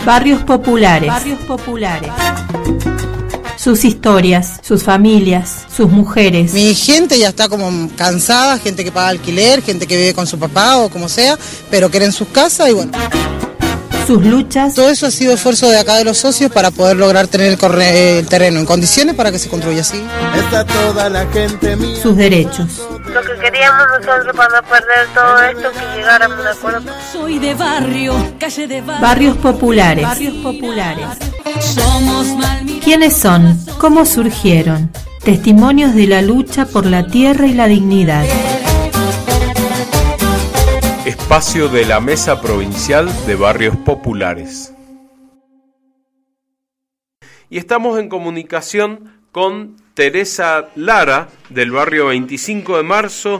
Barrios populares. Sus historias, sus familias, sus mujeres. Mi gente ya está como cansada, gente que paga alquiler, gente que vive con su papá o como sea, pero quieren sus casas y bueno. Sus luchas. Todo eso ha sido esfuerzo de acá de los socios para poder lograr tener el terreno en condiciones para que se construya así. Está toda la gente mía. Sus derechos. Lo que queríamos nosotros para no perder todo esto, que llegáramos de acuerdo. Soy de barrio, calle de barrio. Barrios populares. Somos Malmira. ¿Quiénes son? ¿Cómo surgieron? Testimonios de la lucha por la tierra y la dignidad. Espacio de la Mesa Provincial de Barrios Populares. Y estamos en comunicación con Teresa Lara, del barrio 25 de marzo,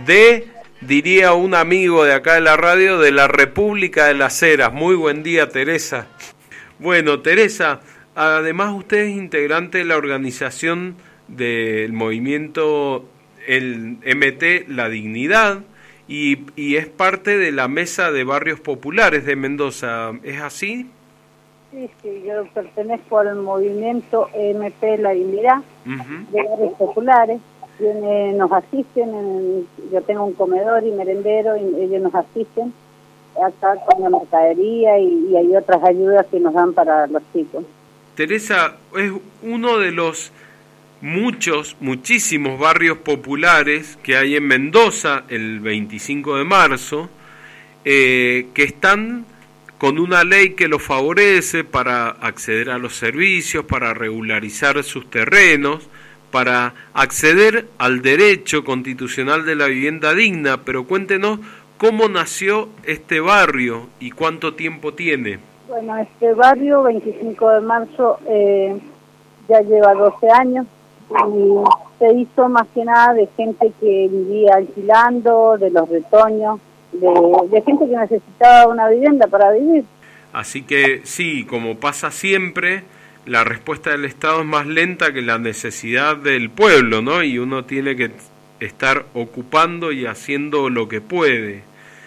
diría un amigo de acá de la radio, de la República de las Heras. Muy buen día, Teresa. Bueno, Teresa, además usted es integrante de la organización del movimiento el MT La Dignidad y es parte de la Mesa de Barrios Populares de Mendoza. ¿Es así? Sí, yo pertenezco al movimiento MT La Dignidad de Barrios Populares. Quienes nos asisten, yo tengo un comedor y merendero y ellos nos asisten acá con la mercadería y hay otras ayudas que nos dan para los chicos. Teresa, es uno de los muchísimos barrios populares que hay en Mendoza el 25 de marzo, que están con una ley que los favorece para acceder a los servicios, para regularizar sus terrenos, para acceder al derecho constitucional de la vivienda digna. Pero cuéntenos cómo nació este barrio y cuánto tiempo tiene. Bueno, este barrio 25 de marzo ya lleva 12 años y se hizo más que nada de gente que vivía alquilando, de los retoños, de gente que necesitaba una vivienda para vivir. Así que sí, como pasa siempre, la respuesta del Estado es más lenta que la necesidad del pueblo, ¿no? Y uno tiene que estar ocupando y haciendo lo que puede.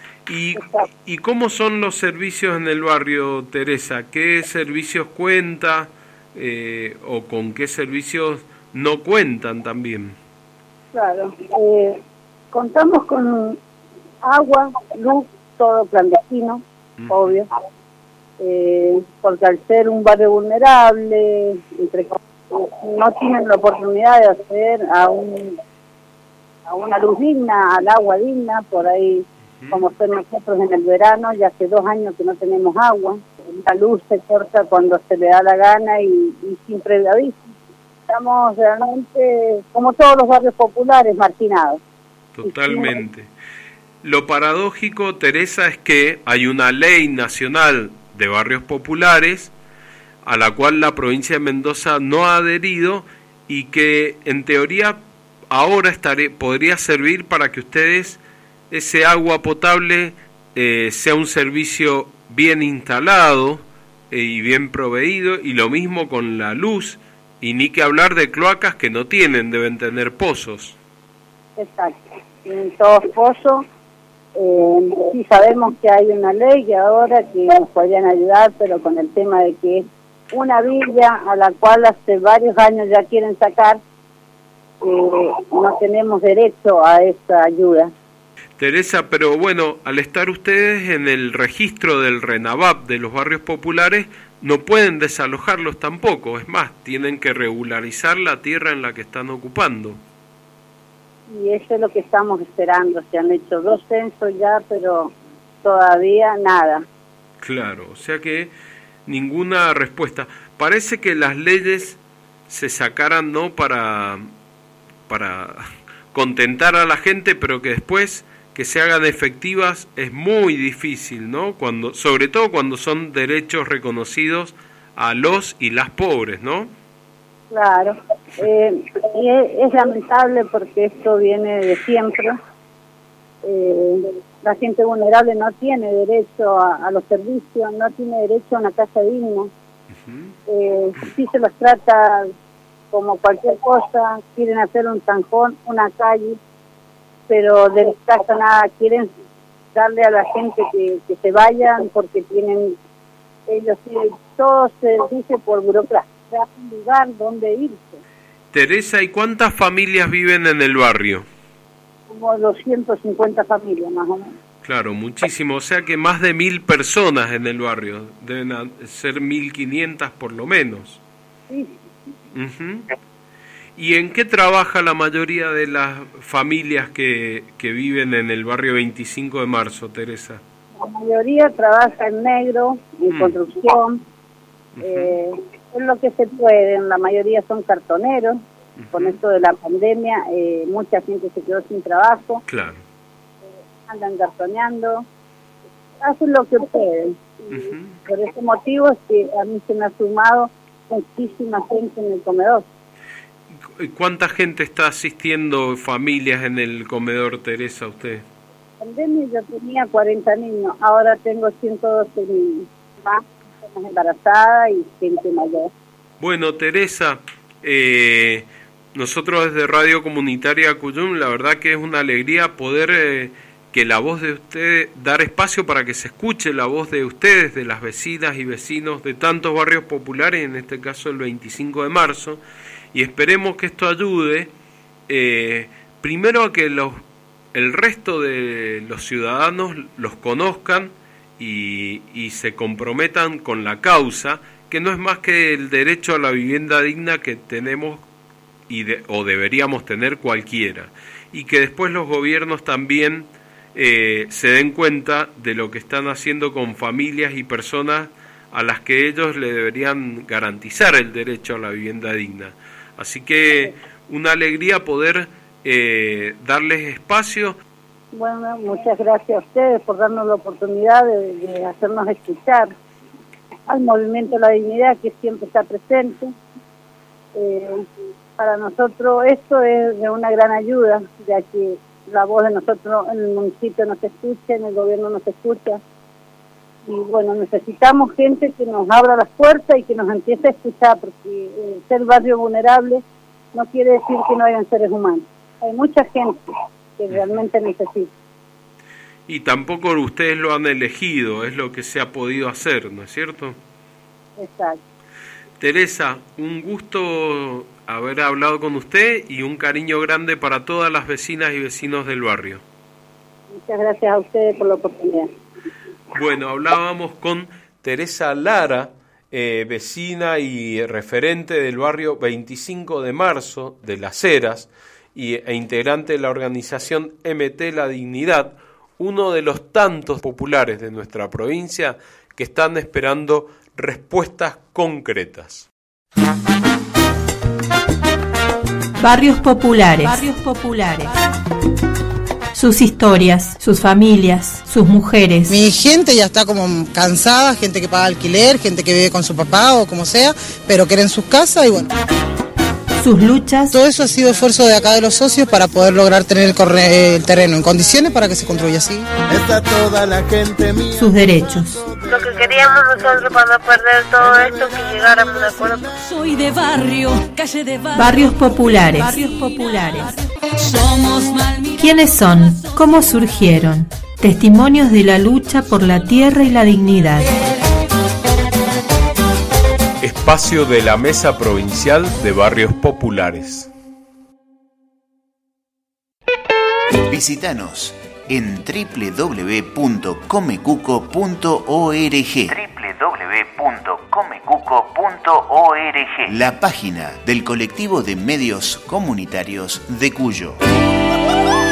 ¿Y cómo son los servicios en el barrio, Teresa? ¿Qué servicios cuenta o con qué servicios no cuentan también? Claro, contamos con agua, luz, todo clandestino, obvio, porque al ser un barrio vulnerable, no tienen la oportunidad de acceder a una luz digna, al agua digna, por ahí, como ser nosotros en el verano, ya hace 2 años que no tenemos agua, la luz se corta cuando se le da la gana y sin previo aviso. Estamos realmente, como todos los barrios populares, marginados. Totalmente. Lo paradójico, Teresa, es que hay una ley nacional de barrios populares a la cual la provincia de Mendoza no ha adherido y que en teoría ahora podría servir para que ustedes ese agua potable sea un servicio bien instalado y bien proveído, y lo mismo con la luz, y ni que hablar de cloacas que no tienen, deben tener pozos. Exacto, tienen todos pozos. Sí sabemos que hay una ley que ahora que nos podrían ayudar, pero con el tema de que es una villa a la cual hace varios años ya quieren sacar, no tenemos derecho a esa ayuda. Teresa, pero bueno, al estar ustedes en el registro del RENAVAP de los barrios populares, no pueden desalojarlos tampoco, es más, tienen que regularizar la tierra en la que están ocupando. Y eso es lo que estamos esperando. Se han hecho 2 censos ya, pero todavía nada. Claro, o sea que ninguna respuesta. Parece que las leyes se sacaran no para contentar a la gente, pero que después que se hagan efectivas es muy difícil, ¿no? Sobre todo cuando son derechos reconocidos a los y las pobres, ¿no? Claro, y es lamentable porque esto viene de siempre. La gente vulnerable no tiene derecho a los servicios, no tiene derecho a una casa digna. Sí se los trata como cualquier cosa, quieren hacer un zanjón, una calle, pero de casa nada, quieren darle a la gente que se vayan porque tienen ellos todo se dice por burocracia, un lugar donde irse. Teresa, ¿y cuántas familias viven en el barrio? Como 250 familias más o menos. Claro, muchísimo, o sea que más de 1000 personas en el barrio, deben ser 1500 por lo menos. Sí. Uh-huh. ¿Y en qué trabaja la mayoría de las familias que viven en el barrio 25 de marzo, Teresa? La mayoría trabaja en negro, en construcción, es lo que se puede, la mayoría son cartoneros. Con esto de la pandemia, mucha gente se quedó sin trabajo. Claro. Andan cartoneando, hacen lo que pueden. Por ese motivo es que a mí se me ha sumado muchísima gente en el comedor. ¿Cuánta gente está asistiendo, familias, en el comedor, Teresa, usted? En pandemia yo tenía 40 niños, ahora tengo 112 niños, más personas embarazadas y gente mayor. Bueno, Teresa, nosotros desde Radio Comunitaria Cuyum, la verdad que es una alegría poder que la voz de usted, dar espacio para que se escuche la voz de ustedes, de las vecinas y vecinos de tantos barrios populares, en este caso el 25 de marzo, y esperemos que esto ayude primero a que el resto de los ciudadanos los conozcan y se comprometan con la causa, que no es más que el derecho a la vivienda digna que tenemos o deberíamos tener cualquiera, y que después los gobiernos también se den cuenta de lo que están haciendo con familias y personas a las que ellos le deberían garantizar el derecho a la vivienda digna. Así que una alegría poder darles espacio. Bueno, muchas gracias a ustedes por darnos la oportunidad de hacernos escuchar al Movimiento de la Dignidad, que siempre está presente. Para nosotros esto es de una gran ayuda, ya que la voz de nosotros en el municipio no se escucha, en el gobierno no se escucha. Y bueno, necesitamos gente que nos abra las puertas y que nos empiece a escuchar, porque ser barrio vulnerable no quiere decir que no hayan seres humanos. Hay mucha gente que realmente necesita. Y tampoco ustedes lo han elegido, es lo que se ha podido hacer, ¿no es cierto? Exacto. Teresa, un gusto haber hablado con usted y un cariño grande para todas las vecinas y vecinos del barrio. Muchas gracias a ustedes por la oportunidad. Bueno, hablábamos con Teresa Lara, vecina y referente del barrio 25 de marzo de Las Heras e integrante de la organización MT La Dignidad, uno de los tantos populares de nuestra provincia que están esperando respuestas concretas. Barrios populares. Barrios populares. Sus historias, sus familias, sus mujeres. Mi gente ya está como cansada, gente que paga alquiler, gente que vive con su papá o como sea, pero quieren sus casas y bueno. Sus luchas. Todo eso ha sido esfuerzo de acá de los socios para poder lograr tener el terreno en condiciones para que se construya así. Está toda la gente mía. Sus derechos. Lo que queríamos nosotros para no perder todo esto, que llegáramos de acuerdo. Soy de barrio, calle de barrio. Barrios populares. Barrios populares. Somos Malmi. ¿Quiénes son? ¿Cómo surgieron? Testimonios de la lucha por la tierra y la dignidad. Espacio de la Mesa Provincial de Barrios Populares. Visítanos en www.comecuco.org. www.comecuco.org, la página del colectivo de medios comunitarios de Cuyo.